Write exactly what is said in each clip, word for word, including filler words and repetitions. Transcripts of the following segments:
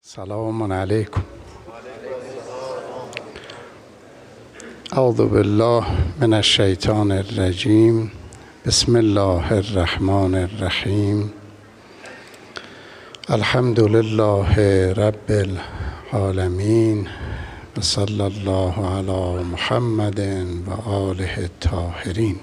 سلام علیکم. اعوذ بالله من الشیطان الرجیم. بسم الله الرحمن الرحیم. الحمد لله رب العالمین و صلی الله علی محمد و آله الطاهرین.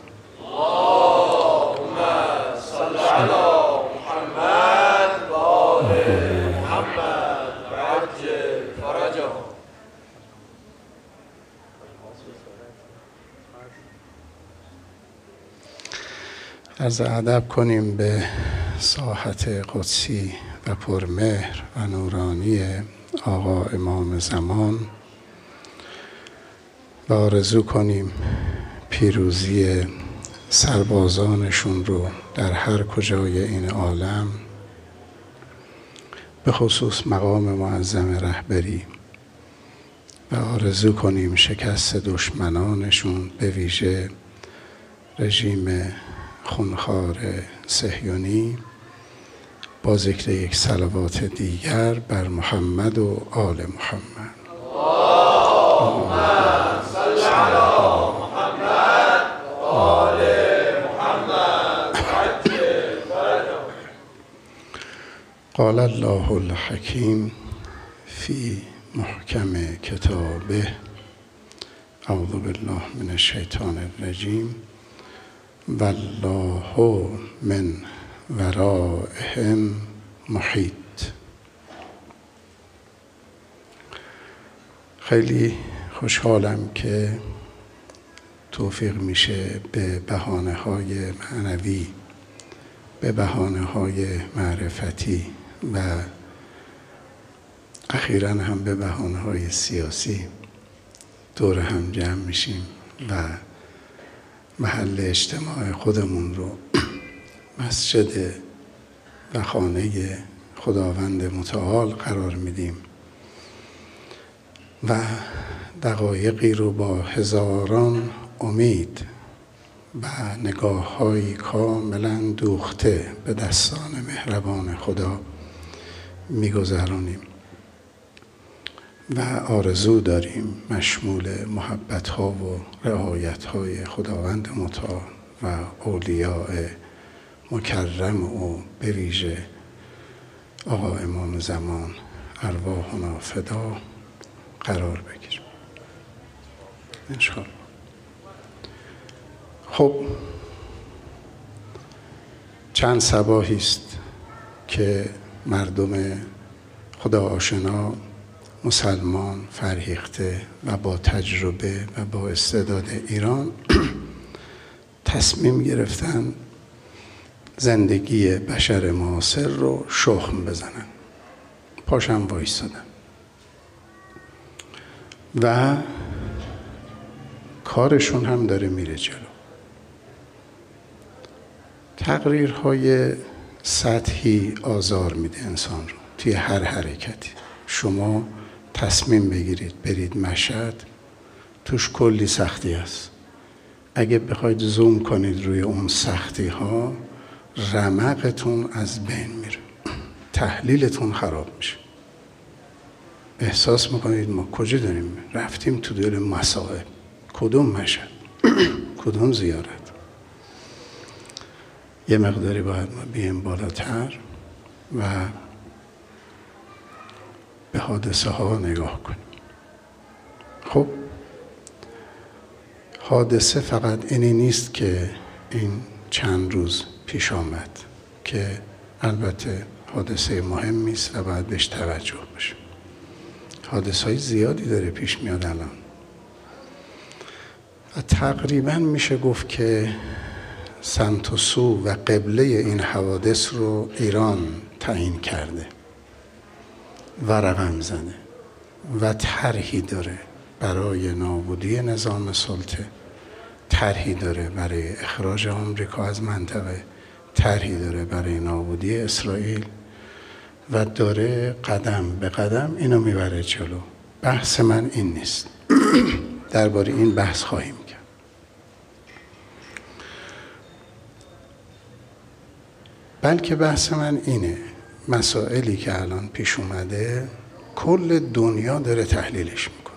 عرض ادب کنیم به ساحت قدسی و پرمهر و نورانی آقا امام زمان و آرزو کنیم پیروزی سربازانشون رو در هر کجای این عالم، به خصوص مقام معظم رهبری، و آرزو کنیم شکست دشمنانشون، به ویژه رژیم خونخوار صهیونی، با ذکر یک صلوات دیگر بر محمد و آل محمد. اللهم صل علی محمد و آل محمد عجل فرجهم. قال الله الحکیم فی محکم کتابه. اعوذ بالله من الشیطان الرجیم. والله من ورائهم محیط. خیلی خوشحالم که توفیق میشه به بهانه‌های معنوی، به بهانه‌های معرفتی و اخیراً هم به بهانه‌های سیاسی دور هم جمع میشیم و محل اجتماع خودمون رو مسجد و خانه خداوند متعال قرار میدیم و دقایقی رو با هزاران امید و نگاه‌های کاملا دوخته به دستان مهربان خدا میگذرانیم و آرزو داریم مشمول محبت‌ها و رعایت‌های خداوند متعال و اولیاء مکرم و به ویژه آقا امام زمان ارواحنا فدا قرار بگیریم انشاءالله. خب چند صباحی است که مردم خدا آشنا، مسلمان، فرهیخته و با تجربه و با استعداد ایران تصمیم گرفتن زندگی بشر معاصر رو شخم بزنن، پاشم وایستادن و کارشون هم داره میره جلو. تقریرهای سطحی آزار میده انسان رو توی هر حرکتی. شما تصمیم بگیرید برید مشهد، توش کلی سختی هست. اگه بخواید زوم کنید روی اون سختی ها، رمقتون از بین میره، تحلیلتون خراب میشه، احساس میکنید ما کجا داریم رفتیم تو دل مصائب. کدوم مشهد کدوم زیارت؟ یه مقداری باید ما بیایم بالاتر و به حادثه ها نگاه کنیم. خب حادثه فقط اینی نیست که این چند روز پیش آمد که البته حادثه مهمی است و باید بهش توجه بشه. حادثه های زیادی داره پیش میاد الان و تقریبا میشه گفت که سمت و سو و قبله این حوادث رو ایران تعیین کرده و رقم زده و طرحی داره برای نابودی نظام سلطه، طرحی داره برای اخراج آمریکا از منطقه، طرحی داره برای نابودی اسرائیل و داره قدم به قدم اینو میبره جلو. بحث من این نیست. درباره این بحث خواهیم کرد. بلکه بحث من اینه، مسائلی که الان پیش اومده کل دنیا داره تحلیلش میکنه.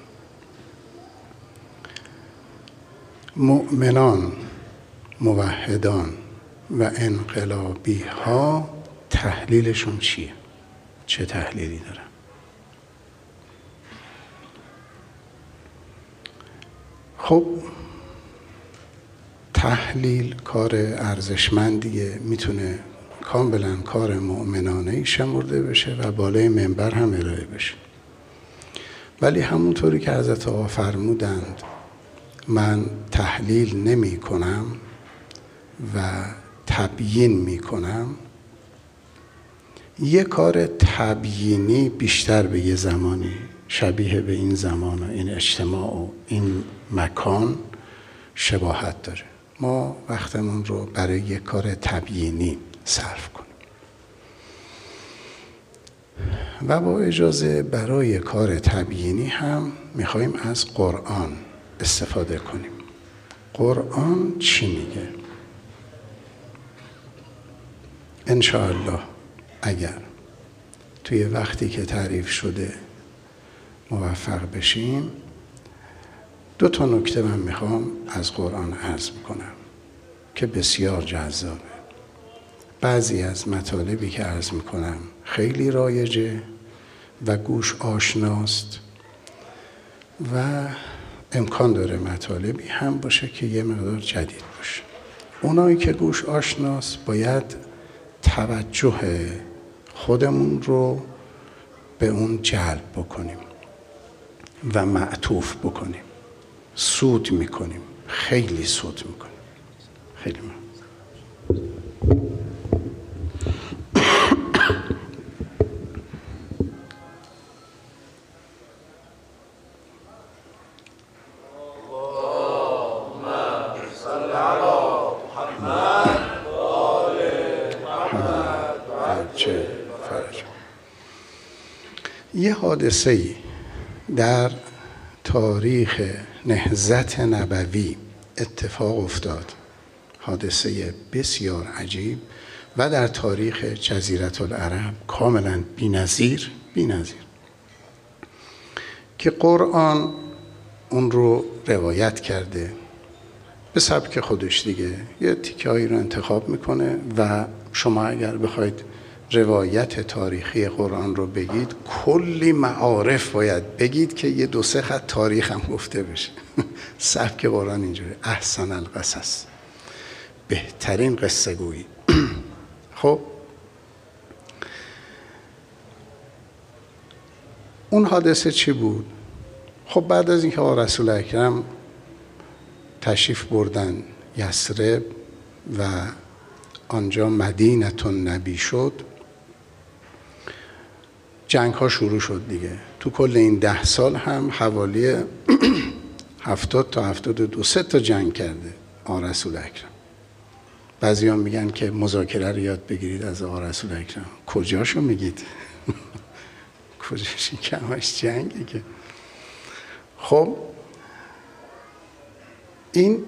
مؤمنان، موحدان و انقلابی ها تحلیلشون چیه؟ چه تحلیلی دارن؟ خب تحلیل کار ارزشمندیه، میتونه کاملا کار مؤمنانه‌ای شمرده بشه و بالای منبر هم ارائه بشه. ولی همونطوری که حضرت آقا فرمودند من تحلیل نمی کنم و تبیین می کنم، یه کار تبیینی بیشتر به یه زمانی شبیه به این زمان و این اجتماع و این مکان شباهت داره. ما وقتمون رو برای یه کار تبیینی صرف کنیم و با اجازه برای کار تبیینی هم میخوایم از قرآن استفاده کنیم. قرآن چی میگه؟ انشاءالله اگر توی وقتی که تعریف شده موفق بشیم، دو تا نکته من میخوام از قرآن عرض میکنم که بسیار جذابه. بعضی از مطالبی که عرض میکنم خیلی رایجه و گوش آشناست و امکان داره مطالبی هم باشه که یه مقدار جدید باشه. اونایی که گوش آشناست باید توجه خودمون رو به اون جلب بکنیم و معطوف بکنیم. سود میکنیم، خیلی سود میکنیم. خیلی من. یه حادثه‌ای در تاریخ نهضت نبوی اتفاق افتاد، حادثه بسیار عجیب و در تاریخ جزیره العرب کاملا بی‌نظیر بی‌نظیر که قرآن اون رو روایت کرده به سبک خودش دیگه. یه تیکه‌ای رو انتخاب میکنه و شما اگر بخواید روایت تاریخی قرآن رو بگید کلی معارف باید بگید که یه دو سه خط تاریخ هم گفته بشه. سبک قرآن اینجوری، احسن القصص، بهترین قصه گویی. خب اون حادثه چی بود؟ خب بعد از اینکه آقا رسول اکرم تشریف بردن یثرب و آنجا مدینه النبی شد، جنگ ها شروع شد دیگه. تو کل این ده سال هم حوالی هفتاد تا هفتاد و دو سه تا جنگ کرده آقا رسول اکرم. بعضی هم میگن که مذاکره رو یاد بگیرید از آقا رسول اکرم. کجاشو میگید؟ کجاش؟ که همش جنگی که. خب این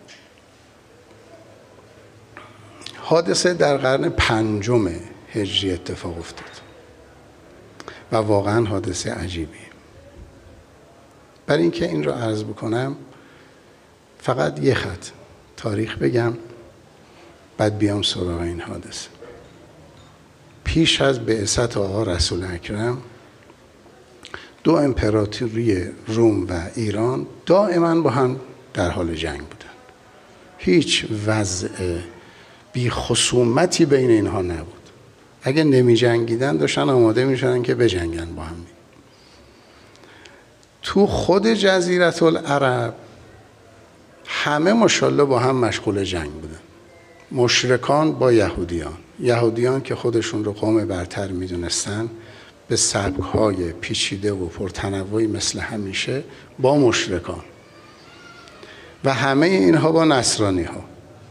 حادثه در قرن پنجم هجری اتفاق افتاد و واقعا حادثه عجیبیه. برای اینکه این رو عرض بکنم فقط یه خط تاریخ بگم بعد بیام سراغ این حادثه. پیش از بعثت آقا رسول اکرم دو امپراتوری روم و ایران دائما با هم در حال جنگ بودن. هیچ وضع بی خصومتی بین اینها نبود. اگه نمی جنگیدن داشتن آماده می شدن که بجنگن با هم. تو خود جزیره العرب همه ماشاءالله با هم مشغول جنگ بودن. مشرکان با یهودیان، یهودیان که خودشون رو قوم برتر می دونستن به سبک‌های پیچیده و پرتنوعی مثل همیشه با مشرکان و همه اینها با نصرانی ها.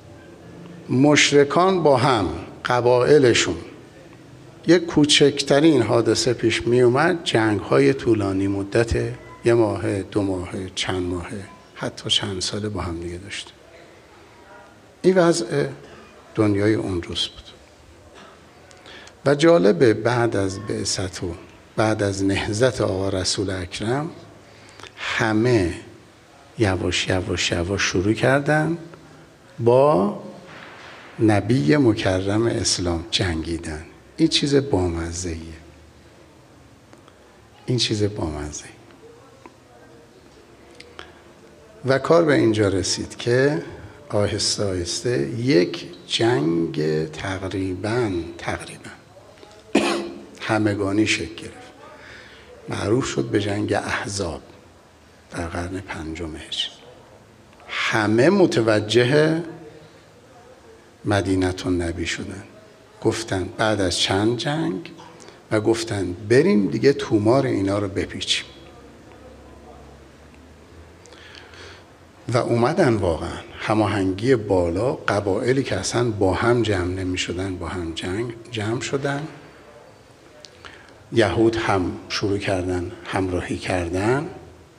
مشرکان با هم قبایلشون. یک کوچکترین حادثه پیش می اومد، جنگ های طولانی مدت یه ماه، دو ماه، چند ماه، حتی چند ساله با هم دیگه داشته. این وضع دنیای اون روز بود و جالبه بعد از بعثت و بعد از نهضت آقا رسول اکرم همه یواش یواش یواش شروع کردن با نبی مکرم اسلام جنگیدن. این چیز بامزه‌ایه، این چیز بامزه‌ای. و کار به اینجا رسید که آهسته آهسته یک جنگ تقریباً تقریباً همگانی شکل گرفت. معروف شد به جنگ احزاب در قرن پنجم هجری. همه متوجه مدینه النبی شدن، گفتن بعد از چند جنگ و گفتن بریم دیگه تومار اینا رو بپیچیم. و اومدن واقعا هماهنگی بالا، قبایلی که اصلا با هم جمع نمی شدن با هم جنگ جمع شدن. یهود هم شروع کردن همراهی کردن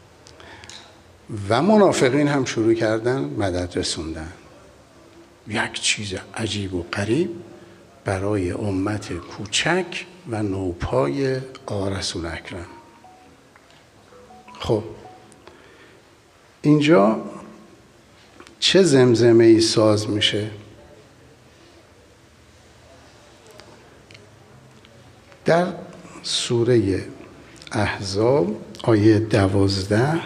و منافقین هم شروع کردن مدد رسوندن. یک چیز عجیب و غریب برای امت کوچک و نوپای آقا رسول اکرم. خب اینجا چه زمزمه ای ساز میشه؟ در سوره احزاب آیه دوازده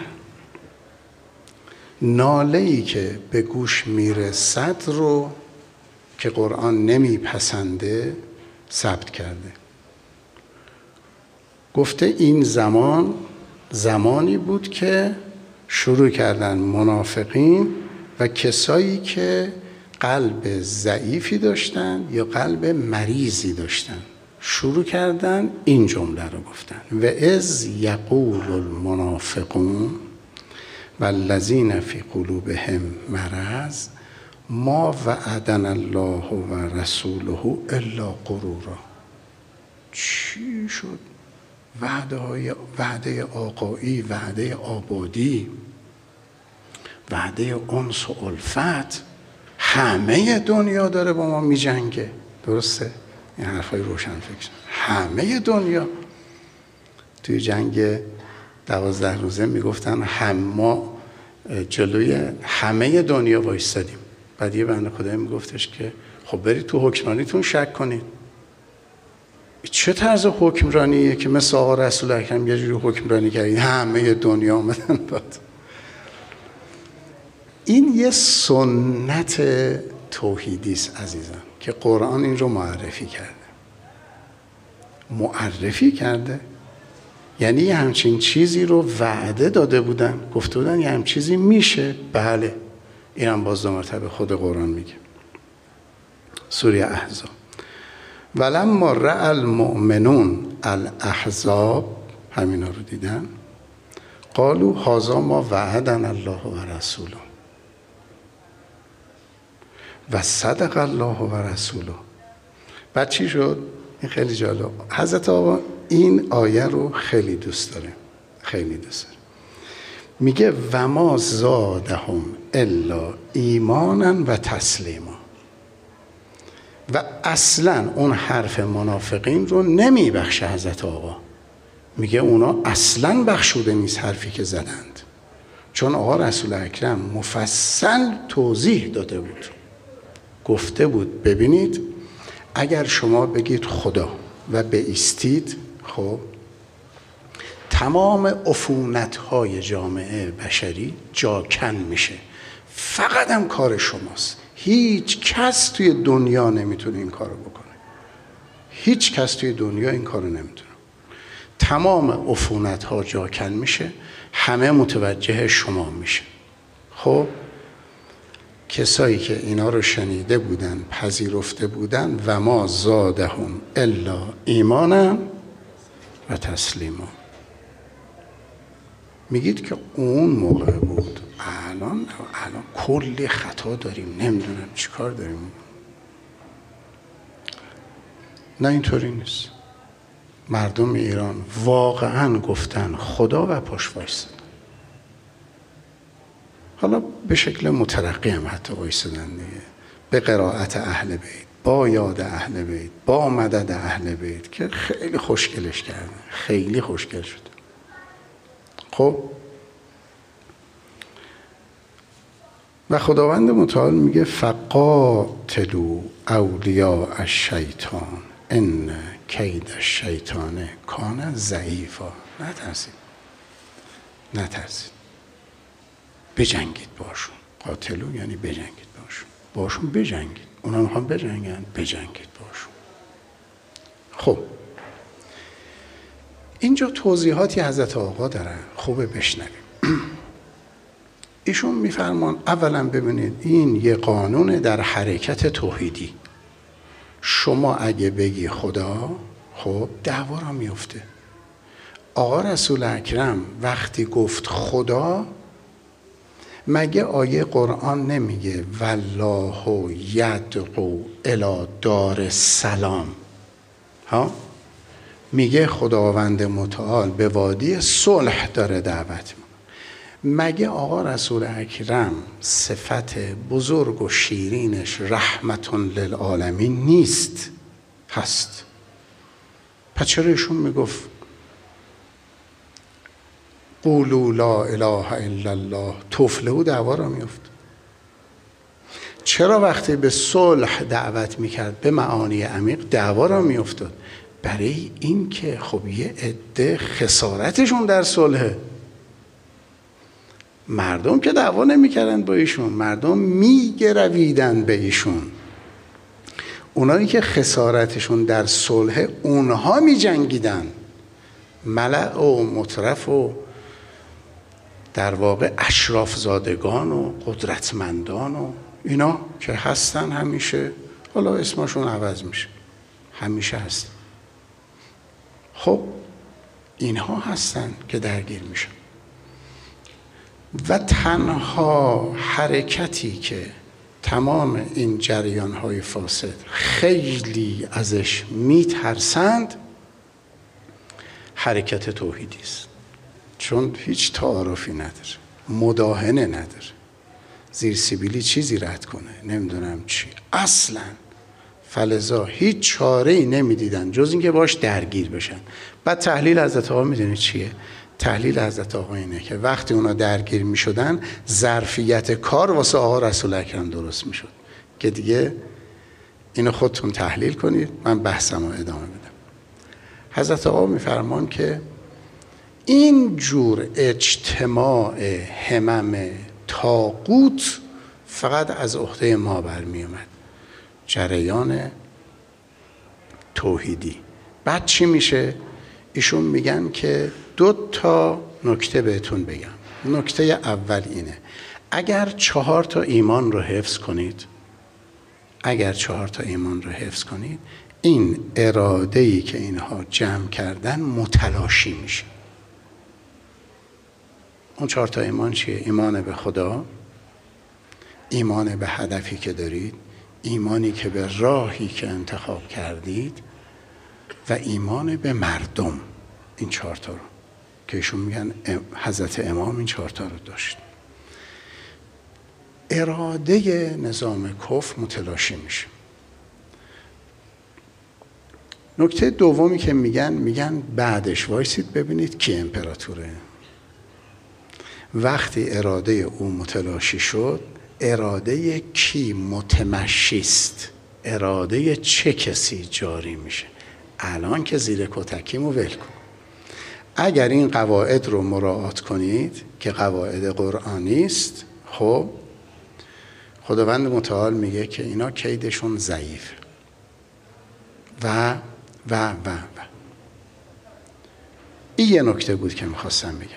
ناله ای که به گوش میرسد رو که قرآن نمیپسنده ثبت کرده. گفته این زمان زمانی بود که شروع کردن منافقین و کسایی که قلب ضعیفی داشتن یا قلب مریضی داشتن شروع کردن این جمله رو گفتن: و اذ یقول المنافقون والذین فی قلوبهم مرض ما وعدنا الله و رسوله الا غرورا. چی شد؟ وعده های وعده آقایی، وعده آبادی، وعده انس و الفت، همه دنیا داره با ما می جنگه. درسته؟ این حرفای روشن فکر. همه دنیا توی جنگ دوازده روزه می گفتن هم ما جلوی همه دنیا وایستادیم. بعد یه بنده خدایی می گفتش که خب برید تو حکمرانیتون شک کنید. چه طرز حکمرانیه که مثل آقا رسول اکرم یه جوری حکمرانی کردید همه دنیا آمدن بعد؟ این یه سنت توحیدی است عزیزم که قرآن این رو معرفی کرده. معرفی کرده یعنی یه همچین چیزی رو وعده داده بودن، گفته بودن یه همچین چیزی میشه. بله، این هم باز دو مرتبه خود قرآن میگه. سوره احزاب: ولما رأى المؤمنون الاحزاب، همینا رو دیدن، قالوا هذا ما وعدنا الله و رسوله و صدق الله و رسوله. بعد چی شد؟ این خیلی جالب. حضرت آقا این آیه رو خیلی دوست داره، خیلی دوست داره. میگه و ما زادهم الا ایمانا و تسلیما. و اصلا اون حرف منافقین رو نمیبخشه حضرت آقا. میگه اونا اصلا بخشوده نیست حرفی که زدند، چون آقا رسول اکرم مفصل توضیح داده بود، گفته بود ببینید اگر شما بگید خدا و بایستید، خب تمام عفونت‌های جامعه بشری جاکن میشه. فقط هم کار شماست. هیچ کس توی دنیا نمیتونه این کارو بکنه. هیچ کس توی دنیا این کارو نمیتونه. تمام عفونت‌ها جاکن میشه، همه متوجه شما میشه. خب کسایی که اینا رو شنیده بودن، پذیرفته بودن، و ما زادهم الا ایمانا و تسلیما. میگید که اون موقع بود، الان الان کلی خطا داریم، نمیدونم چی کار داریم. نه اینطوری نیست. مردم ایران واقعا گفتن خدا و پاش وایسادن. حالا به شکل مترقی هم حتی وایسادن دیگه، به قرائت اهل بیت با یاد اهل بیت، با مدد اهل بیت که خیلی خوشگلش کرده، خیلی خوشگل شده. خب و خداوند متعال میگه فقاتلوا اولیاء الشیطان ان کید الشیطان کان ضعیفا. نترسید، نترسید، بجنگید باشون. قاتلو یعنی بجنگید باشون، باشون بجنگید. اونا میخوان بجنگن، بجنگید باشون. خب اینجا توضیحاتی حضرت آقا دارن، خوبه بشنویم. ایشون میفرمان اولا ببینید این یه قانون در حرکت توحیدی. شما اگه بگی خدا، خب دعوا را میفته. آقا رسول اکرم وقتی گفت خدا، مگه آیه قرآن نمیگه والله یدعو الی دار السلام؟ ها میگه خداوند متعال به وادی صلح داره دعوت میکنه. مگه آقا رسول اکرم صفت بزرگ و شیرینش رحمت للعالمین نیست؟ هست. پس چرا ایشون میگفت قولوا لا اله الا الله تفلحوا دعوا را میفت؟ چرا وقتی به صلح دعوت میکرد به معانی عمیق دعوا را میافتاد؟ برای این که خب یه عده خسارتشون در صلحه. مردم که دعوا نمیکردن با ایشون، مردم میگرویدن به ایشون. اونایی که خسارتشون در صلحه اونها میجنگیدن. ملأ و مطرف و در واقع اشراف زادگان و قدرتمندان و اینا که هستن همیشه، حالا اسمشون عوض میشه، همیشه هستن. خب اینها هستن که درگیر میشن. و تنها حرکتی که تمام این جریان‌های فاسد خیلی ازش میترسند حرکت توحیدی است. چون هیچ تعارفی نداره، مداهنه نداره، زیر سیبیلی چیزی رد کنه، نمیدونم چی، اصلا. فلذا هیچ چاره‌ای نمیدیدن جز اینکه باش درگیر بشن. بعد تحلیل حضرت آقا میدونید چیه؟ تحلیل حضرت آقا اینه که وقتی اونا درگیر میشدن ظرفیت کار واسه آقا رسول اکرم درست میشد که دیگه اینو خودتون تحلیل کنید، من بحثمو ادامه بدم. حضرت آقا میفرمان که این جور اجتماع همم طاغوت فقط از عهده ما برمی اومد، جریان توحیدی. بعد چی میشه؟ ایشون میگن که دو تا نکته بهتون بگم. نکته اول اینه، اگر چهار تا ایمان رو حفظ کنید، اگر چهار تا ایمان رو حفظ کنید، این اراده‌ای که اینها جمع کردن متلاشی میشه. اون چهار تا ایمان چیه؟ ایمان به خدا، ایمان به هدفی که دارید، ایمانی که به راهی که انتخاب کردید و ایمان به مردم. این چهار تا رو که ایشون میگن حضرت امام این چهار تا رو داشت. اراده نظام کفر متلاشی میشه. نکته دومی که میگن میگن بعدش وایسید ببینید کی امپراتوره. وقتی اراده او متلاشی شد، اراده کی متمشی است؟ اراده چه کسی جاری میشه؟ الان که زیر کتکیمو ول کن. اگر این قواعد رو مراعات کنید که قواعد قرآنی است، خب خداوند متعال میگه که اینا کیدشون ضعیف و و و و این یه نکته بود که میخواستم بگم.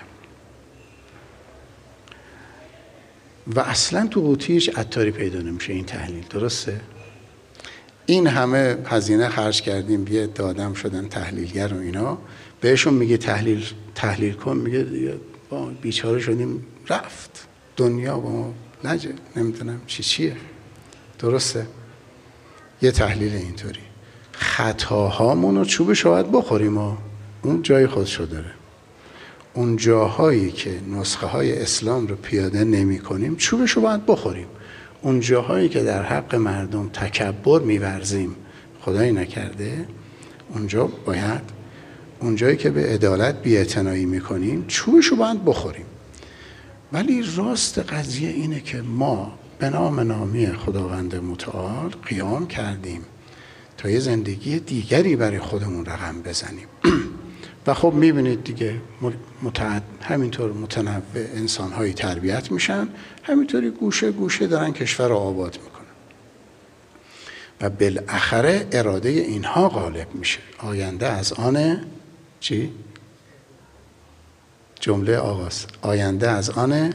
و اصلا تو قوطی هیچ عطاری پیدا نمیشه این تحلیل، درسته؟ این همه هزینه خرج کردیم، بیه دادم شدن تحلیلگر و اینا، بهشون میگه تحلیل تحلیل کن، میگه با بیچاره شدیم، رفت دنیا با ما نجه، نمیدونم چی چیه. درسته؟ یه تحلیل اینطوری. خطاهامونو چوبش باید بخوریم و اون جای خودشو داره. اون جاهایی که نسخه های اسلام رو پیاده نمی کنیم چوبش رو باید بخوریم. اون جاهایی که در حق مردم تکبر می‌ورزیم، خدایی نکرده، اونجا باید، اونجایی که به عدالت بی‌اعتنایی میکنیم چوبشو باید بخوریم. ولی راست قضیه اینه که ما به نام نامی خداوند متعال قیام کردیم تا یه زندگی دیگری برای خودمون رقم بزنیم. و خب میبینید دیگه متعد همینطور متنوع انسان‌هایی تربیت میشن، همینطوری گوشه گوشه دارن کشور رو آباد میکنن و بالاخره اراده اینها غالب میشه. آینده از آن چی؟ جمله آغاز، آینده از آن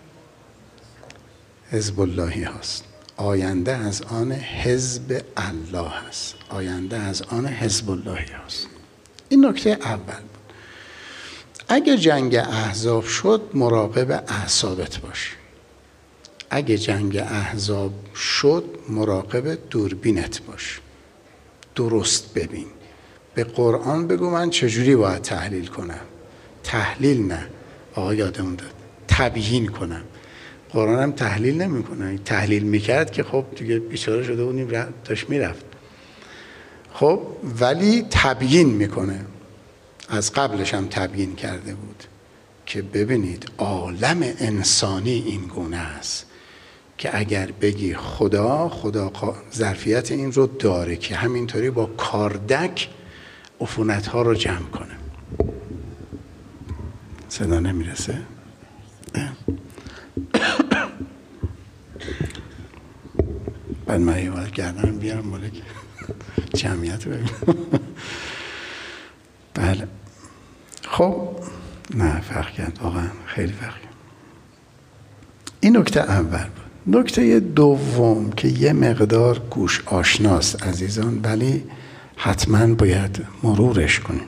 حزب اللهی هست، آینده از آن حزب الله هست، آینده از آن حزب اللهی هست. این نکته اول بود. اگه جنگ احزاب شد مراقب اعصابت باش. اگه جنگ احزاب شد مراقب دوربینت باش. درست ببین. به قرآن بگو من چجوری باید تحلیل کنم. تحلیل نه، آقا یادمون داد، تبیین کنم. قرآن هم تحلیل نمی کنه. تحلیل میکرد که خب دیگه بیچاره شده بودیم داشت میرفت. خب ولی تبیین میکنه. از قبلش هم تبیین کرده بود که ببینید عالم انسانی این گونه است که اگر بگی خدا، خدا ظرفیت این رو داره که همینطوری با کاردک عفونت ها رو جمع کنه. صدا نمیرسه؟ بعد من یه وقت گردن بیارم مالک جمعیت ببینم. بله خب نه فرق کرد، واقعا خیلی فرق کرد. این نکته اول بود. نکته دوم که یه مقدار گوش آشناست عزیزان، ولی حتما باید مرورش کنیم.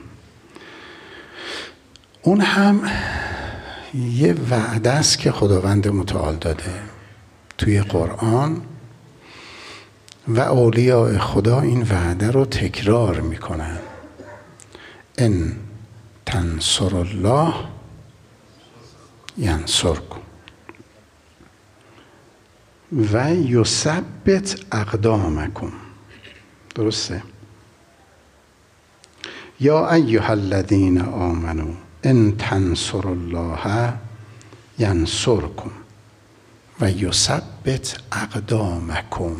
اون هم یه وعده است که خداوند متعال داده توی قرآن و اولیاء خدا این وعده رو تکرار میکنن. ان تنصر الله ینصرکم و یثبت اقدامکم. درسته؟ یا ایها الذین آمنوا ان تنصروا الله ینصرکم و یثبت اقدامکم.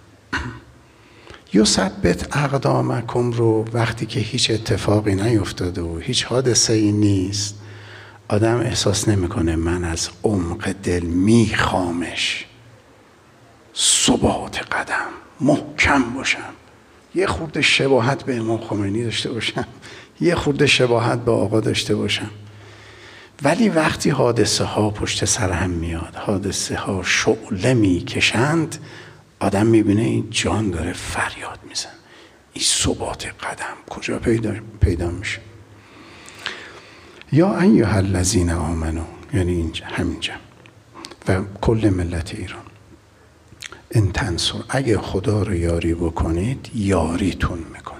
یثبت اقدامکم رو وقتی که هیچ اتفاقی نیفتاده و هیچ حادثه ای نیست، آدم احساس نمیکنه من از عمق دل میخوامش ثبات قدم، محکم باشم، یه خورده شباهت به امام خمینی داشته باشم، یه خورده شباهت به آقا داشته باشم. ولی وقتی حادثه ها پشت سر هم میاد، حادثه ها شعله میکشند، آدم میبینه این جان داره فریاد میزن. این ثبات قدم کجا پیدا پیدا میشه؟ یا ایها الذین آمنوا، یعنی اینجا همینجا و کل ملت ایران، ان تنصر، اگه خدا رو یاری بکنید یاریتون میکنه.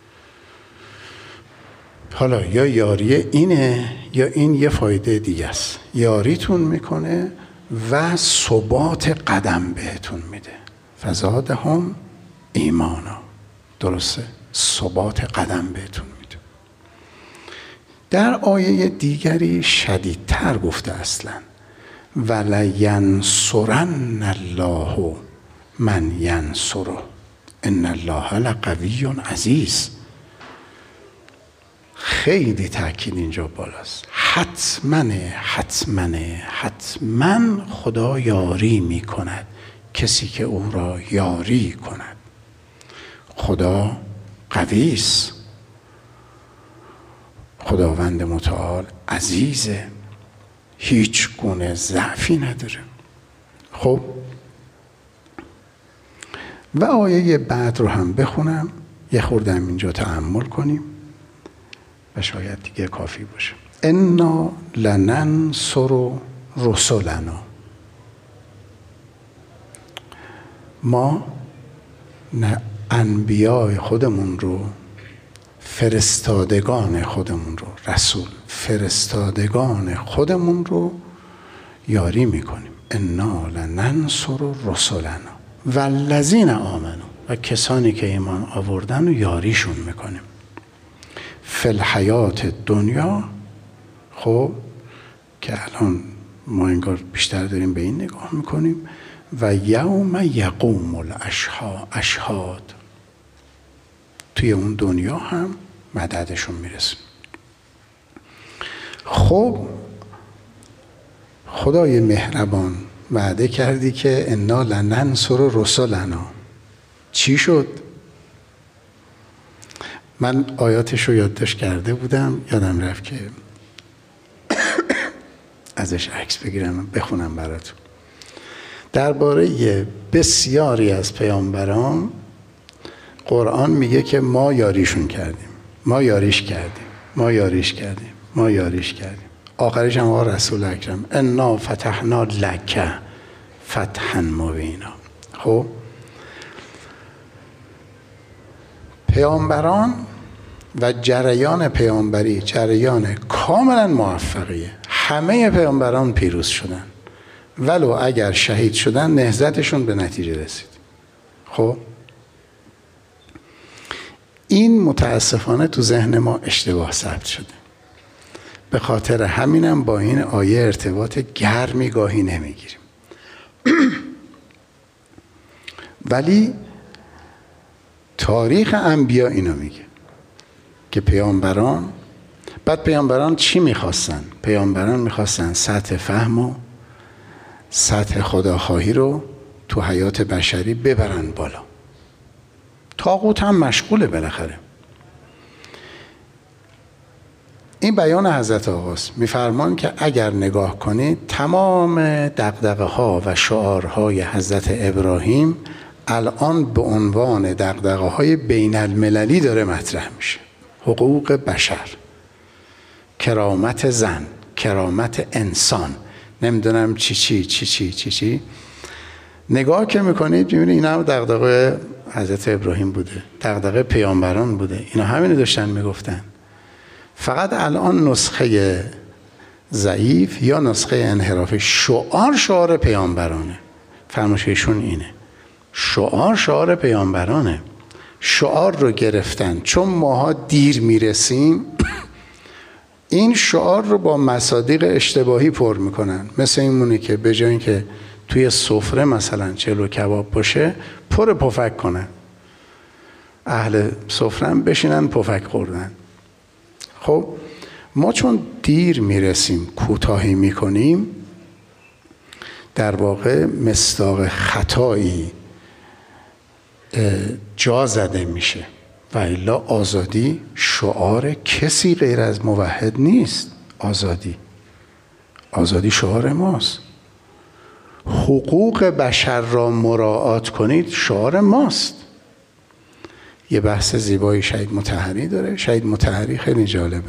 حالا یا یاری اینه یا این یه فایده دیگه است. یاریتون میکنه و ثبات قدم بهتون میده. فزادهم ایمانا. درسته؟ ثبات قدم بهتون میده. در آیه دیگری شدیدتر گفته اصلا ولینصرن الله من ینصره ان الله لقوی عزیز. خیلی تأکید اینجا بالاست. حتما حتما حتما خدا یاری می کند کسی که او را یاری کند. خدا قوی است، خداوند متعال عزیزه، هیچ گونه ضعفی نداره. خب و آیه بعد رو هم بخونم، یه خورده هم اینجا تأمل کنیم و شاید دیگه کافی باشه. انا لننصر رسلنا. ما نه انبیاء خودمون رو، فرستادگان خودمون رو، رسول فرستادگان خودمون رو یاری میکنیم. انا لننصر رسلنا والذین آمنوا، و کسانی که ایمان آوردن و یاریشون میکنیم. فی الحیات دنیا، خب که الان ما انگار بیشتر داریم به این نگاه میکنیم. و یوم یقوم الاشهاد، توی اون دنیا هم مددشون میرسیم. خب خدای مهربان وعده کردی که انا لننصر رسلنا. چی شد؟ من آیاتش رو یادداشت کرده بودم، یادم رفت که ازش عکس بگیرم بخونم براتون. درباره بسیاری از پیامبران قرآن میگه که ما یاریشون کردیم، ما یاریش کردیم، ما یاریش کردیم، ما یاریش کردیم. آخرش هم آقا رسول اکرم انا فتحنا لک فتحا مبینا. خب پیامبران و جریان پیامبری جریان کاملا موفقیه. همه پیامبران پیروز شدن، ولو اگر شهید شدن نهضتشون به نتیجه رسید. خب این متاسفانه تو ذهن ما اشتباه ثبت شده. به خاطر همینم با این آیه ارتباط گرمی گاهی نمیگیریم. ولی تاریخ انبیا اینو میگه که پیامبران، بعد پیامبران چی میخواستن؟ پیامبران میخواستن سطح فهم و سطح خداخواهی رو تو حیات بشری ببرن بالا. طاغوت هم مشغوله بالاخره. این بیان حضرت آقاست. میفرمان که اگر نگاه کنید تمام دغدغه ها و شعارهای حضرت ابراهیم الان به عنوان دغدغه های بین المللی داره مطرح میشه. حقوق بشر، کرامت زن، کرامت انسان، نمیدونم چی چی چی چی چی چی. نگاه که میکنید میبینید اینا هم دغدغه حضرت ابراهیم بوده، دغدغه پیامبران بوده، اینا همینو داشتن میگفتن. فقط الان نسخه ضعیف یا نسخه انحرافی شعار شعار پیامبرانه. فرمایششون اینه، شعار شعار پیامبرانه. شعار رو گرفتن چون ماها دیر میرسیم این شعار رو با مصادیق اشتباهی پر میکنن. مثل این مونه که به جای اینکه توی سفره مثلا چلو کباب باشه پر پفک کنن، اهل سفره هم بشینن پفک خوردن. خب ما چون دیر میرسیم، کوتاهی میکنیم، در واقع مصداق خطایی جا زده میشه. و الا آزادی شعار کسی غیر از موحد نیست. آزادی آزادی شعار ماست. حقوق بشر را مراعات کنید شعار ماست. یه بحث زیبایی شهید مطهری داره. شهید مطهری خیلی جالبه.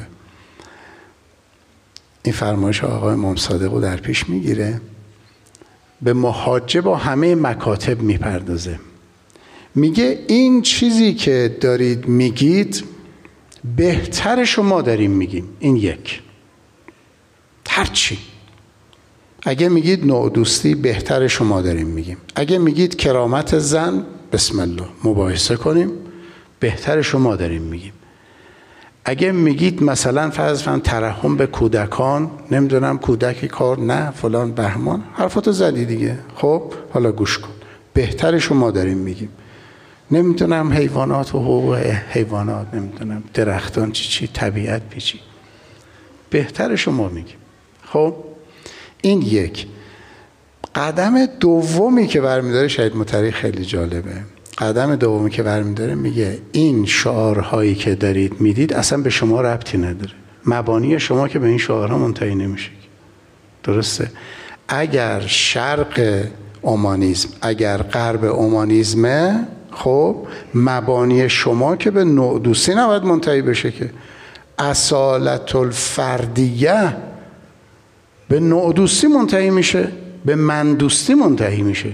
این فرمایش آقای امام صادق رو در پیش میگیره، به محاجه با همه مکاتب میپردازه. میگه این چیزی که دارید میگید بهتر شما داریم میگیم. این یک، هرچی اگه میگید نوع دوستی بهتر شما داریم میگیم. اگه میگید کرامت زن، بسم الله مباحثه کنیم، بهتر شما داریم میگیم. اگه میگید مثلا فرض فرض ترحم به کودکان، نمیدونم کودکی کار نه فلان بهمان، حرفاتو زدی دیگه. خب حالا گوش کن، بهتر شما داریم میگیم. نمیدونم حیوانات و حقوق حیوانات، نمیدونم درختان چی چی، طبیعت پیچی، بهتر شما میگیم. خب این یک. قدم دومی که برمیداره شهید مطهری خیلی جالبه. قدم دومی که برمیداره میگه این شعارهایی که دارید میدید اصلا به شما ربطی نداره. مبانی شما که به این شعارها منتهی نمیشه. درسته؟ اگر شرق اومانیسم، اگر غرب اومانیسمه، خب مبانی شما که به نوع دوستی نباید منتهی بشه که. اصالت الفردیه به نوع دوستی منتهی میشه، به من دوستی منتهی میشه.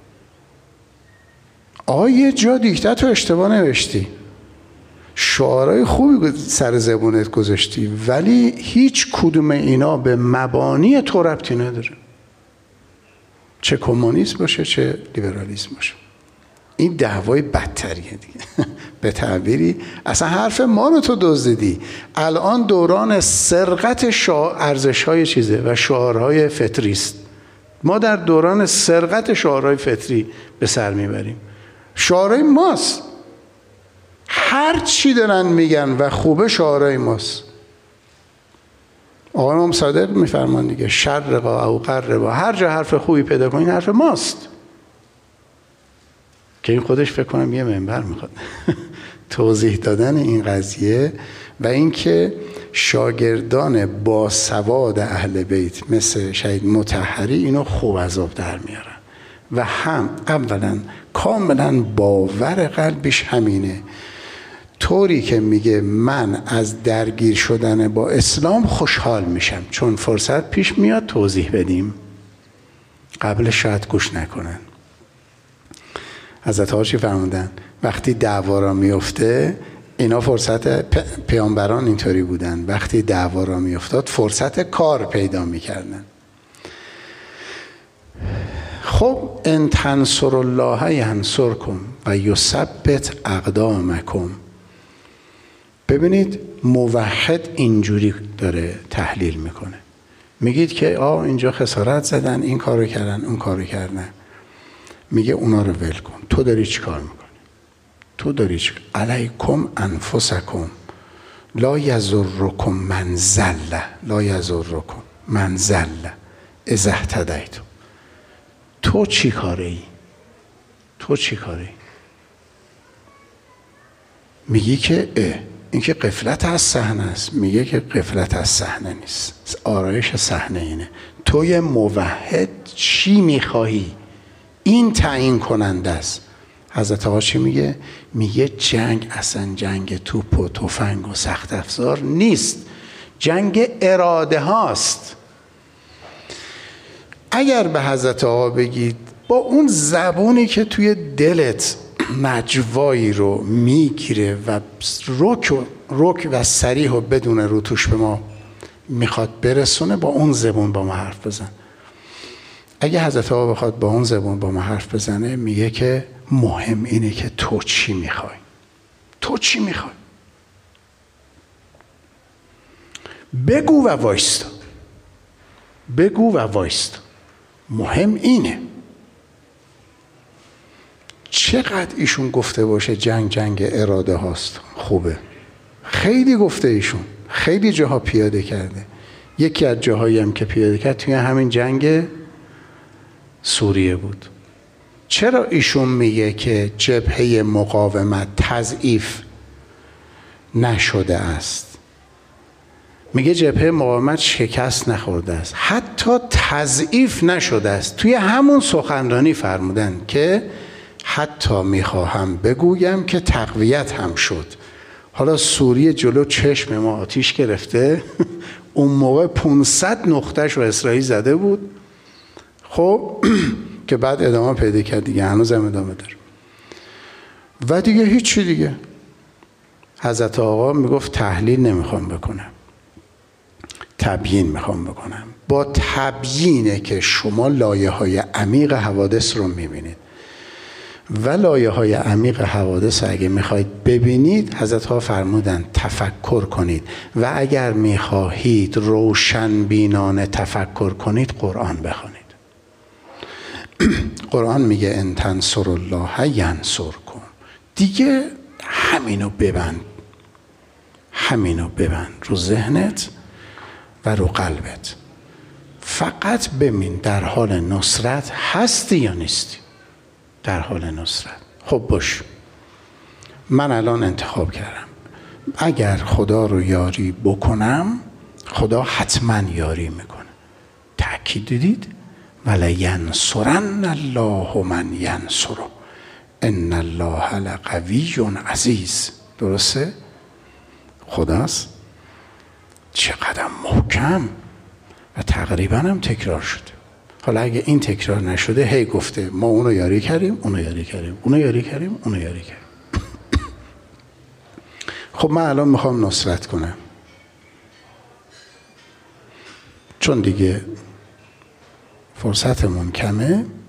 آقا یه جا دیکتت رو اشتباه نوشتی، شعارهای خوبی سر زبونت گذاشتی، ولی هیچ کدوم اینا به مبانی تو ربطی نداره. چه کمونیسم باشه چه لیبرالیسم باشه. این دعوای بدتریه دیگه. به تعبیری اصلا حرف ما رو تو دزدیدی. الان دوران سرقت ارزش‌های چیزه و شعارهای فطری است. ما در دوران سرقت شعارهای فطری به سر میبریم. شعارهای ماست، هر چی دارن میگن و خوبه شعارهای ماست. آقای امام صادق میفرمان دیگه شرقا او غربا، هر جا حرف خوبی پیدا کنین حرف ماست. که این خودش فکر کنم یه منبر میخواد توضیح دادن این قضیه و اینکه شاگردان با سواد اهل بیت مثل شهید مطهری اینو خوب از آب در میارن و هم اولا کاملا باور قلبش همینه، طوری که میگه من از درگیر شدن با اسلام خوشحال میشم چون فرصت پیش میاد توضیح بدیم، قبل شاید گوش نکنن. حضرت آقا چی فرمودن؟ وقتی دعوا را میفته، اینا فرصت پیامبران اینطوری بودن، وقتی دعوا را میافتاد فرصت کار پیدا میکردن. خب ان تنصر الله ینصرکم و یثبت اقدامکم. ببینید موحد اینجوری داره تحلیل میکنه. میگید که آه اینجا خسارت زدن، این کارو کردن، اون کارو کردن. میگه اونا رو ول کن. تو داری چی کار میکنی؟ تو داری چی؟ علیکم انفسکم لا یضرکم من ضل، لا یضرکم من ضل اذا اهتدیتم. تو چی کاره ای؟ تو چی کاره ای؟ میگی که اه این که غفلت از صحنه است. میگه که غفلت از صحنه نیست، آرایش صحنه اینه. توی موحد چی میخواهی؟ این تعیین کننده است. حضرت آقا چی میگه؟ میگه جنگ اصلا جنگ توپ و تفنگ و سخت افزار نیست، جنگ اراده هاست. اگر به حضرت آقا بگید با اون زبونی که توی دلت نجوایی رو میگیره و رک و, رک و صریح و بدون روتوش به ما میخواد برسونه، با اون زبون با ما حرف بزن. اگه حضرت آقا بخواد با اون زبون با ما حرف بزنه، میگه که مهم اینه که تو چی میخوای، تو چی میخوای، بگو و وایستا، بگو و وایستا. مهم اینه. چقدر ایشون گفته باشه جنگ جنگ اراده هاست، خوبه. خیلی گفته ایشون، خیلی جاها پیاده کرده. یکی از جاهایی هم که پیاده کرد توی همین جنگ سوریه بود. چرا ایشون میگه که جبهه مقاومت تضعیف نشده است؟ میگه جبهه مقاومت شکست نخورده است، حتی تضعیف نشده است. توی همون سخنرانی فرمودن که حتی میخواهم بگویم که تقویت هم شد. حالا سوریه جلو چشم ما آتیش گرفته اون موقع پانصد نقطهش رو اسرائیل زده بود. خب که بعد ادامه پیدا کرد دیگه، هنوز هم ادامه داره و دیگه هیچی دیگه. حضرت آقا میگفت تحلیل نمیخوام بکنم، تبیین میخوام بکنم. با تبیینه که شما لایه های عمیق حوادث رو میبینید و لایه های عمیق حوادث اگه میخواید ببینید، حضرت ها فرمودن تفکر کنید و اگر میخواهید روشن بینانه تفکر کنید قرآن بخونید. قرآن میگه ان تنصر الله ینصرکم. دیگه همینو ببند، همینو ببند رو ذهنت و رو قلبت. فقط ببین در حال نصرت هستی یا نیستی. در حال نصرت. خب باش، من الان انتخاب کردم اگر خدا رو یاری بکنم خدا حتما یاری میکنه. تأکید دیدید؟ ولینصرن الله من ینصره ان الله لقوی عزیز. درسته؟ خداست چقدر محکم و تقریبا هم تکرار شده. حالا اگه این تکرار نشده، هی گفته ما اونو یاری کردیم، اونو یاری کردیم، اونو یاری کردیم، اونو یاری کردیم. خب من الان میخوام نصرت کنم، چون دیگه فرصتمون کمه.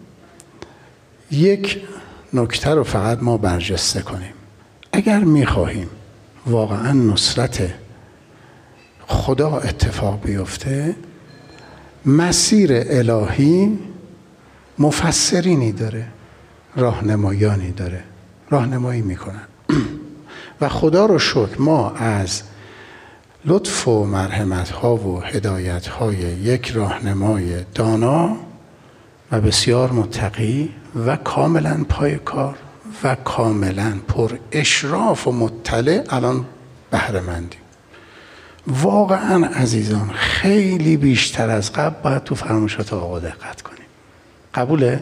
یک نکته رو فقط ما برجسته کنیم. اگر میخواهیم واقعا نصرت خدا اتفاق بیفته، مسیر الهی مفسرینی داره، راهنمایانی داره، راهنمایی میکنن و خدا رو شکر ما از لطف و مرحمت ها و هدایت های یک راهنمای دانا و بسیار متقی و کاملا پای کار و کاملا پر اشراف و مطلع الان بهره مندیم. واقعا عزیزان خیلی بیشتر از قبل باید تو فرمایشات آقا دقت کنیم. قبوله؟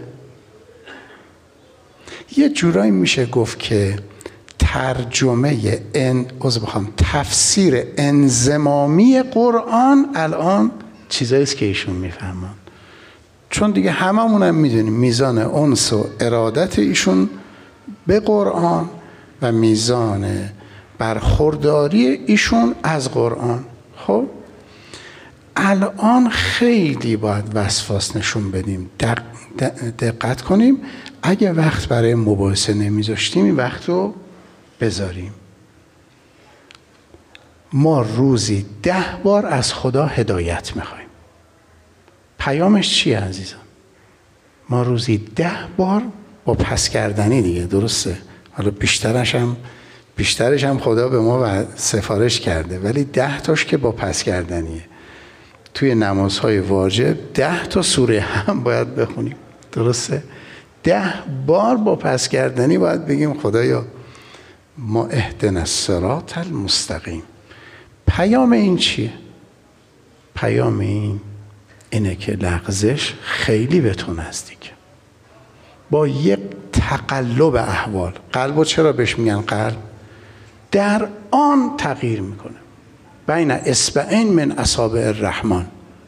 یه جورایی میشه گفت که ترجمه ان از بخوام تفسیر انضمامی قرآن الان چیزایی است که ایشون میفهمن، چون دیگه هممون هم میدونیم میزان انس و ارادت ایشون به قرآن و میزان برخورداری ایشون از قرآن. خب الان خیلی باید وسواس نشون بدیم، دق دقت کنیم. اگه وقت برای مباحثه نمیذاشتیم این وقت رو بذاریم. ما روزی ده بار از خدا هدایت میخوایم. پیامش چیه عزیزان؟ ما روزی ده بار با پس کردنی دیگه، درسته؟ حالا بیشترش هم بیشترش هم خدا به ما سفارش کرده، ولی ده تاش که با پس کردنیه. توی نمازهای واجب ده تا سوره هم باید بخونیم، درسته؟ ده بار با پس کردنی باید بگیم خدایا ما اهدنا الصراط المستقیم. پیام این چیه؟ پیام این اینه که لغزش خیلی به تو نزدیکه. با یک تقلب احوال، قلبو چرا بهش میگن قلب؟ در آن تغییر میکنه. بین اصبعین من اصابع الرحمن.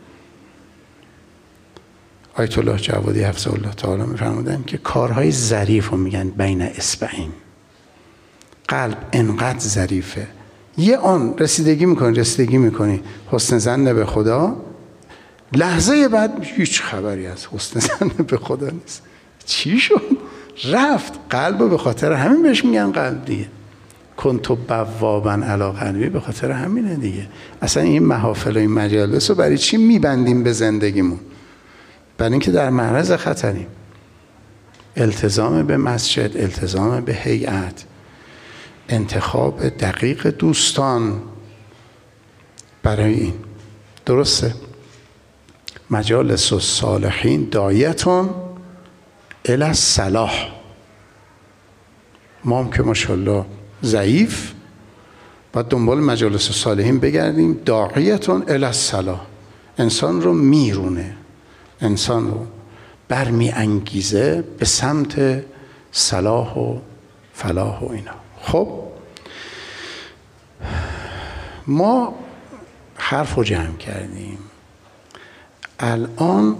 آیت الله جوادی حفظه الله تعالی میفرمودن که کارهای ظریف رو میگن بین اصبعین. قلب انقدر ظریفه، یه آن رسیدگی میکنی رسیدگی میکنی حسن ظن به خدا، لحظه بعد هیچ خبری از حسن ظن به خدا نیست. چی شد؟ رفت. قلب به خاطر همین بهش میگن قلب دیگه. کنتو بوابا علی قلبی، به خاطر همینه دیگه. اصلا این محافل و این مجالس رو برای چی میبندیم به زندگیمون؟ برای اینکه در معرض خطریم. التزام به مسجد، التزام به هیئت، انتخاب دقیق دوستان، برای این درسته. مجالس الصالحین دایتون الی الصلاح. ما هم که ماشاءالله ضعیف باید دنبال مجالس الصالحین بگردیم. داعیتون الی الصلاح، انسان رو میرونه، انسان رو برمی انگیزه به سمت صلاح و فلاح و اینا. خب ما حرف رو جمع کردیم. الان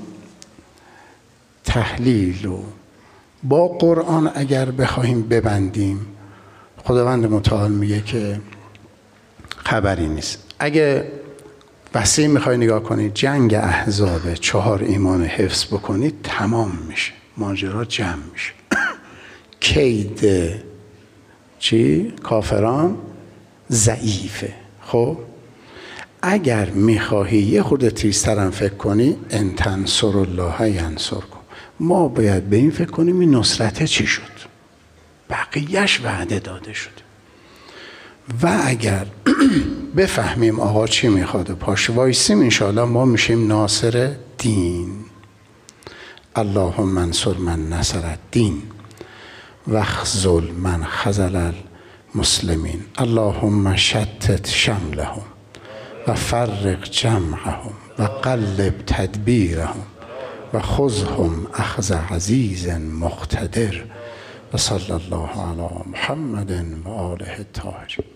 تحلیل رو با قرآن اگر بخواهیم ببندیم، خداوند متعال میگه که خبری نیست. اگه وسیع میخوای نگاه کنید، جنگ احزاب چهار ایمان حفظ بکنید تمام میشه، ماجرا جمع میشه. کید چی؟ کافران ضعیفه. خب اگر میخواهی یه خورده تیزترم فکر کنی، ان تنصر الله ینصرکم. ما باید به این فکر کنیم این نصرت چی شد، بقیهش وعده داده شده. و اگر بفهمیم آقا چی میخواد پاش وایسیم، انشاءالله ما میشیم ناصر دین. اللهم انصر من نصر الدین و خذل من خذل المسلمین. اللهم شتت شملهم و فرق جمعهم و قلب تدبیرهم و خذهم اخذ عزیز مقتدر و صلی الله علی محمد و آله الطاهرین.